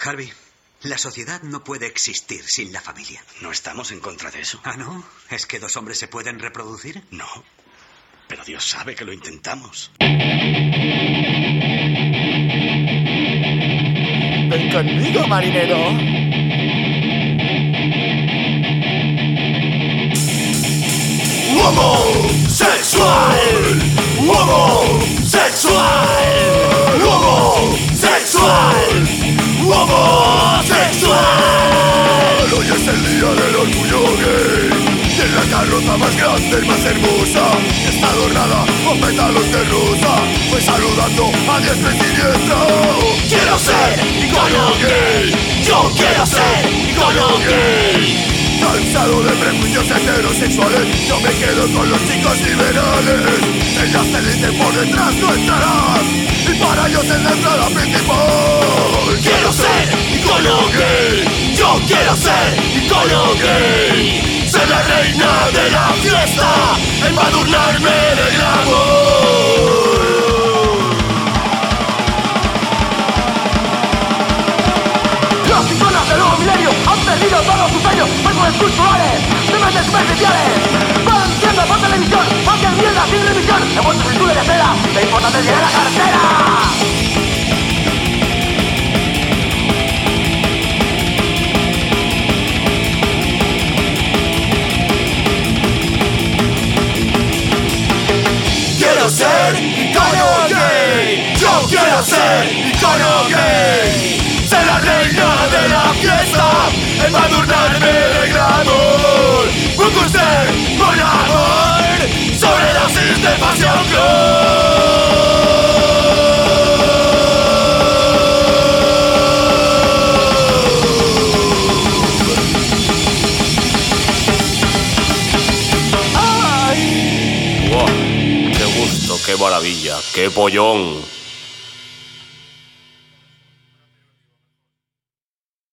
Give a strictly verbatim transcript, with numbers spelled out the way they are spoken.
Harvey, la sociedad no puede existir sin la familia. No estamos en contra de eso. ¿Ah, no? ¿Es que dos hombres se pueden reproducir? No, pero Dios sabe que lo intentamos. Ven conmigo, marinero. Homosexual, homosexual, homosexual, homosexual. Hoy es el día del orgullo gay. Y en la carroza más grande y más hermosa está adornada con pétalos de rosa. Voy saludando a diestra y siniestra. Quiero ser icono gay. Yo quiero ser icono gay. Cansado de prejuicios heterosexuales, yo me quedo con los chicos liberales. Ellas te dicen por detrás no entrarás, y para ellos es la entrada principal. Quiero ser icono gay, yo quiero ser icono gay. Ser la reina de la fiesta, embadurnarme de glamour. Los iconos del nuevo milenio han perdido todos sus sueños, juegos culturales, temas superficiales. Van siendo por televisión, cualquier mierda sin revisión. En vuestro cintura de seda, lo importante es llegar a la cartera. Quiero ser icono gay, yo quiero ser icono gay. Ser la reina de la fiesta, embadurnarme de glamour. Un coser con amor, sobredosis de pasión ¡Ay! ¡Wow! ¡Qué gusto, qué maravilla, qué pollón!